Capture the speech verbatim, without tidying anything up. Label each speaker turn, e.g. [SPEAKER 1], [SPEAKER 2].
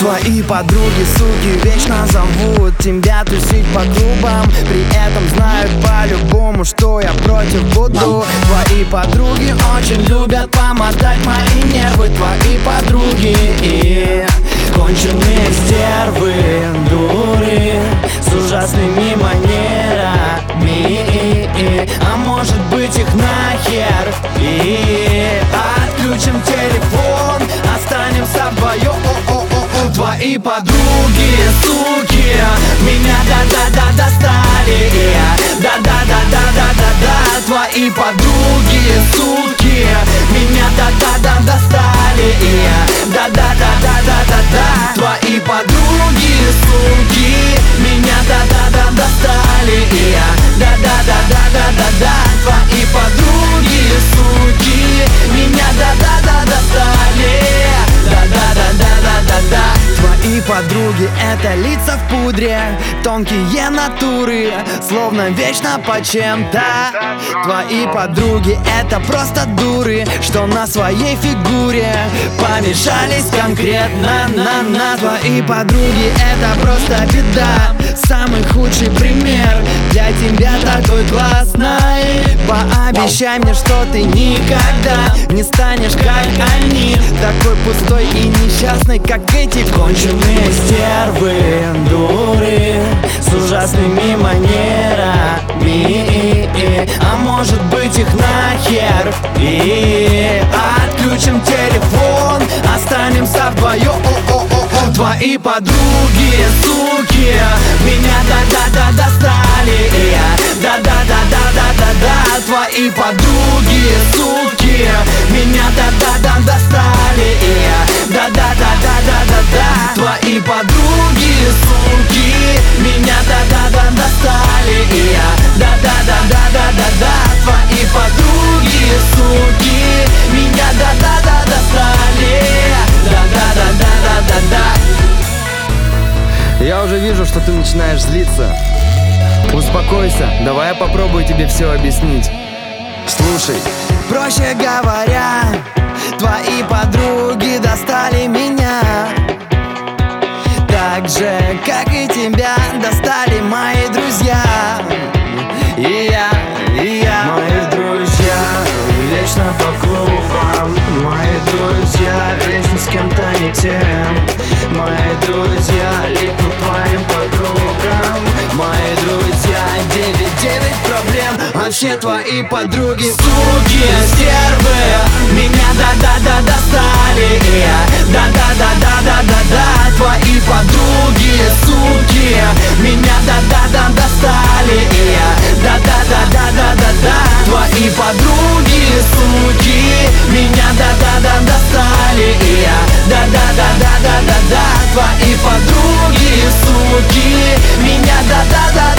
[SPEAKER 1] Твои подруги, суки, вечно зовут тебя тусить по клубам, при этом знают по-любому, что я против буду. Твои подруги очень любят помотать мои нервы. Твои подруги и конченые стервы, дуры с ужасными манерами. А может быть их нахер и отключим телефон, останемся вдвоем. Твои подруги, суки, меня да-да-да достали. Да-да-да-да-да-да-да. Твои подруги, суки, меня да-да-да достали. Да-да-да-да-да-да-да. Твои подруги, суки, меня да-да-да достали. Да-да-да-да-да-да-да. Твои подруги, суки, меня да-да-да достали. Да-да-да-да-да-да-да. Твои подруги — это лица в пудре, тонкие натуры, словно вечно по чем-то. Твои подруги — это просто дуры, что на своей фигуре помешались конкретно на нас. Твои подруги — это просто беда, самый худший пример для тебя такой классной. Пообещай мне, что ты никогда не станешь как они, такой пустой и несчастный, как эти конченые стервы, дуры с ужасными манерами. А может быть их нахер и отключим телефон, останемся вдвоем. Твои подруги, суки, меня да-да-да достали. Да-да-да-да-да-да-да. Твои подруги, суки, меня да-да-да достали. Да-да-да-да-да-да-да. Твои подруги, суки, меня да-да-да достали. Да-да-да-да-да-да-да. Твои подруги, суки, меня да-да-да достали. Да-да-да-да-да-да-да.
[SPEAKER 2] Я уже вижу, что ты начинаешь злиться. Успокойся, давай я попробую тебе все объяснить. Слушай.
[SPEAKER 1] Проще говоря, твои подруги достали меня, так же, как и тебя достали мои друзья. И я, и я.
[SPEAKER 3] Мои друзья вечно по клубам, мои друзья вечно с кем-то не тем. Мои друзья липнут твоим подругам.
[SPEAKER 1] Мои друзья, девять девять проблем. А все твои подруги, суки, стервы, меня да-да-да достали. Да-да-да-да-да-да-да. Твои подруги, суки, меня да-да-да достали. Да-да-да-да-да-да-да. Твои подруги, суки, меня да-да-да достали. Да-да-да-да-да-да-да. Твои подруги, суки, меня да-да-да